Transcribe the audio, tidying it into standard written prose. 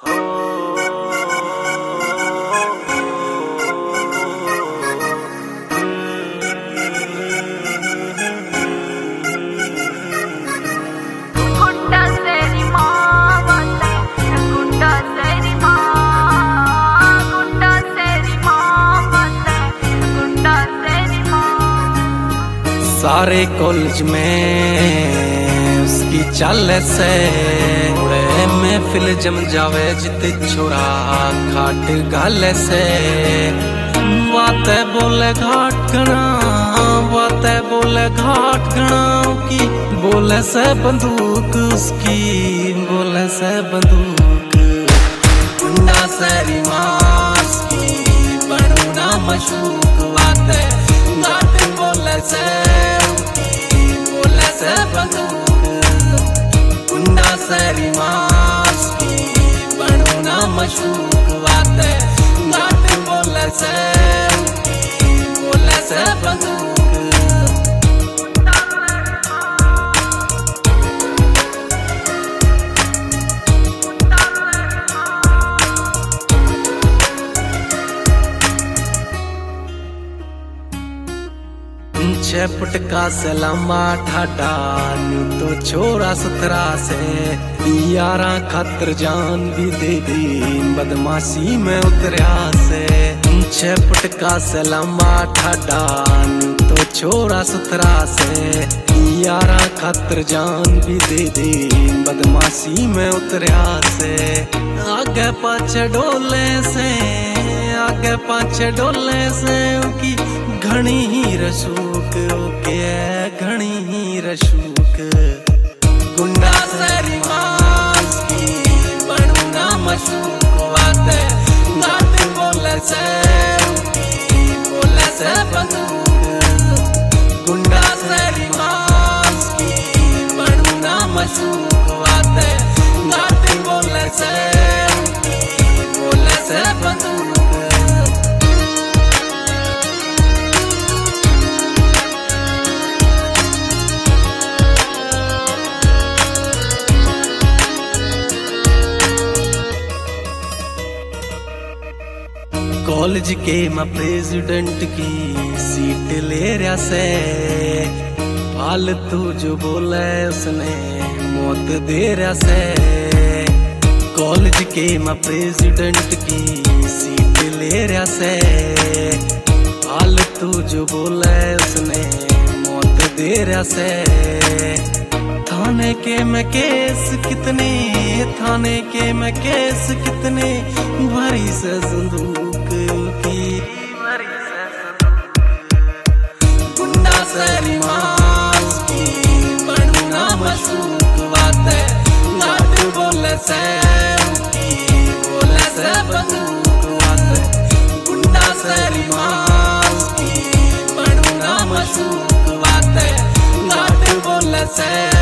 सारे कॉलेज में उसकी चाल से उड़े महफिल जम जावे जिते छोरा खाट गाले से बातें बोले घाट गना बातें बोले घाट गना की बोले से बंदूक उसकी बोले से बंदूक गुंडा से मास की बनना मशूक बातें घाट बोले से गुंडा से मास की बनना मशूक बातें घाट बोले से बंदूक छह का से लंबा ठाडा न्यू तो छोरा 17 से यारा खातर जान भी दे दी बदमाशी में उतरिया से 6 का से लंबा ठाडा न्यू तो छोरा 17 से यारा खातर जान भी दे दी बदमाशी में उतरिया से आगे पाछे डोले से आगे पाछे डोले से की घणी ही रसूक ओके घणी ही रसूक गुंडा से मास की बनना मशूक बातें घाट बोले से बंदूक गुंडा से मास की बनना मशूक बातें घाट बोले से बंदूक कॉलेज के मैं प्रेसिडेंट की सीट ले रहा से फालतू जो बोले उसने मौत दे रहा से कॉलेज के मैं प्रेसिडेंट की सीट ले रहा से फालतू जो बोले उसने मौत दे रहा से थाने के मैं केस कितने थाने के मैं केस कितने भरी से संदूक गुंडा से मास की बनना मशूक बातें घाट बोले से बंदूक बातें गुंडा से मास की बनना मशूक बातें घाट बोले से